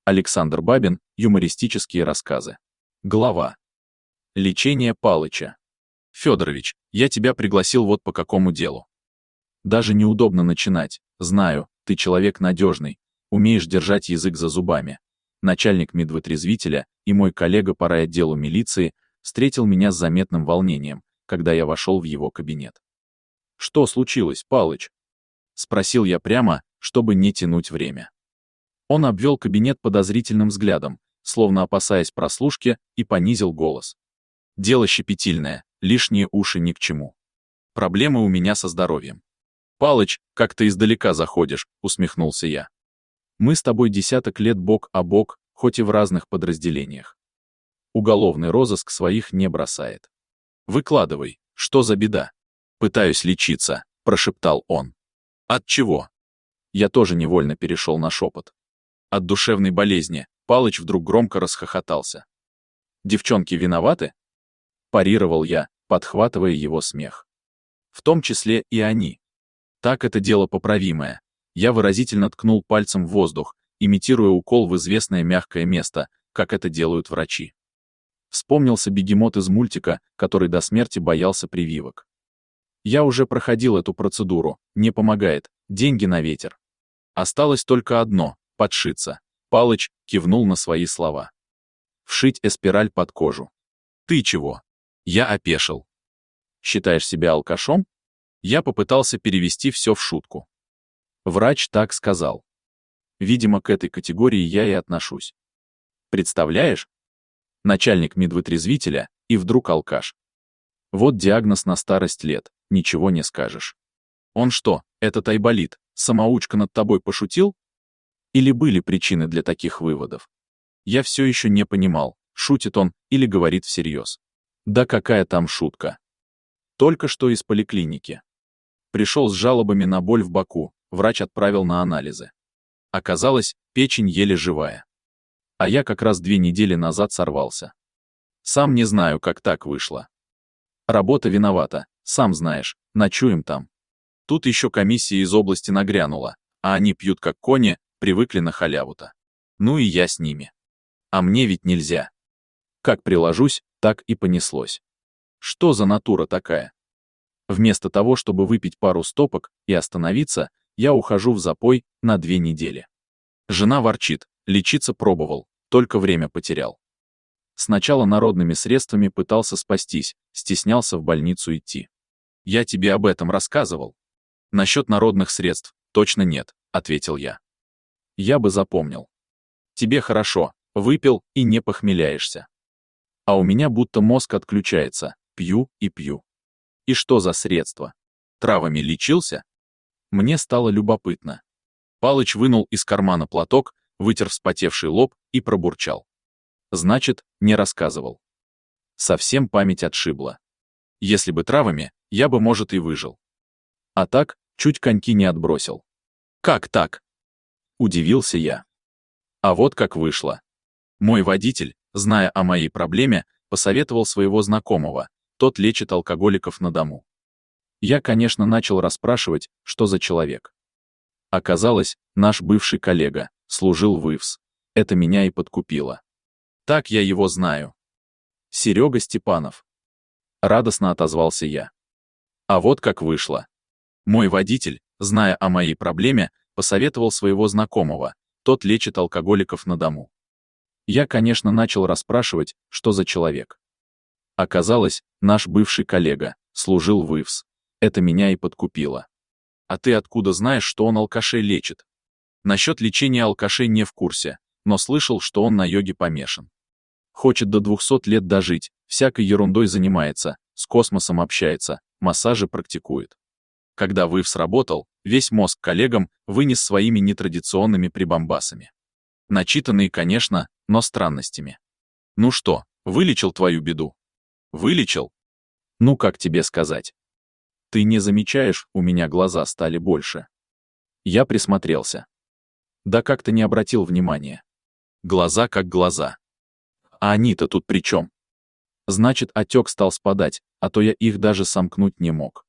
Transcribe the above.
Александр Бабин. Юмористические рассказы. Глава. Лечение Палыча. Федорович, я тебя пригласил вот по какому делу. Даже неудобно начинать. Знаю, ты человек надежный, умеешь держать язык за зубами. Начальник медвытрезвителя и мой коллега по райотделу милиции встретил меня с заметным волнением, когда я вошел в его кабинет. «Что случилось, Палыч?» — спросил я прямо, чтобы не тянуть время. Он обвел кабинет подозрительным взглядом, словно опасаясь прослушки, и понизил голос. «Дело щепетильное, лишние уши ни к чему. Проблемы у меня со здоровьем». «Палыч, как ты издалека заходишь», — усмехнулся я. «Мы с тобой десяток лет бок о бок, хоть и в разных подразделениях. Уголовный розыск своих не бросает. Выкладывай, что за беда?» «Пытаюсь лечиться», — прошептал он. «От чего?» Я тоже невольно перешел на шепот. «От душевной болезни», — Палыч вдруг громко расхохотался. «Девчонки виноваты?» — парировал я, подхватывая его смех. «В том числе и они. Так это дело поправимое». Я выразительно ткнул пальцем в воздух, имитируя укол в известное мягкое место, как это делают врачи. Вспомнился бегемот из мультика, который до смерти боялся прививок. Я уже проходил эту процедуру, не помогает, деньги на ветер. Осталось только одно — подшиться. Палыч кивнул на свои слова. Вшить эспираль под кожу. «Ты чего?» Я опешил. «Считаешь себя алкашом?» Я попытался перевести все в шутку. Врач так сказал. Видимо, к этой категории я и отношусь. Представляешь? Начальник медвытрезвителя и вдруг алкаш. Вот диагноз на старость лет, ничего не скажешь. Он что, этот айболит, самоучка над тобой пошутил? Или были причины для таких выводов? Я все еще не понимал, шутит он или говорит всерьез. Да какая там шутка. Только что из поликлиники. Пришел с жалобами на боль в боку, врач отправил на анализы. Оказалось, печень еле живая. А я как раз 2 недели назад сорвался. Сам не знаю, как так вышло. Работа виновата, сам знаешь, ночуем там. Тут еще комиссия из области нагрянула, а они пьют как кони, привыкли на халяву-то. Ну и я с ними. А мне ведь нельзя. Как приложусь, так и понеслось. Что за натура такая? Вместо того, чтобы выпить пару стопок и остановиться, я ухожу в запой на 2 недели. Жена ворчит, лечиться пробовал, только время потерял. Сначала народными средствами пытался спастись, стеснялся в больницу идти. Я тебе об этом рассказывал. Насчет народных средств точно нет, ответил я. Я бы запомнил. Тебе хорошо, выпил и не похмеляешься. А у меня будто мозг отключается, пью и пью. И что за средства? Травами лечился? Мне стало любопытно. Палыч вынул из кармана платок, вытер вспотевший лоб и пробурчал. Значит, не рассказывал. Совсем память отшибла. Если бы травами, я бы, может, и выжил. А так, чуть коньки не отбросил. Как так? Удивился я. А вот как вышло. Мой водитель, зная о моей проблеме, посоветовал своего знакомого, тот лечит алкоголиков на дому. Я, конечно, начал расспрашивать, что за человек. Оказалось, наш бывший коллега, служил в ИВС. Это меня и подкупило. Так я его знаю. Серега Степанов. Радостно отозвался я. А вот как вышло. Мой водитель, зная о моей проблеме, посоветовал своего знакомого, тот лечит алкоголиков на дому. Я, конечно, начал расспрашивать, что за человек. Оказалось, наш бывший коллега, служил в ИВС. Это меня и подкупило. А ты откуда знаешь, что он алкашей лечит? Насчет лечения алкашей не в курсе, но слышал, что он на йоге помешан. Хочет до 200 лет дожить, всякой ерундой занимается, с космосом общается, массажи практикует. Когда ВИВС работал, весь мозг коллегам вынес своими нетрадиционными прибамбасами. Начитанные, конечно, но странностями. Ну что, вылечил твою беду? Вылечил? Ну как тебе сказать? Ты не замечаешь, у меня глаза стали больше. Я присмотрелся. Да как-то не обратил внимания. Глаза как глаза. А они-то тут при чем? Значит, отек стал спадать, а то я их даже сомкнуть не мог.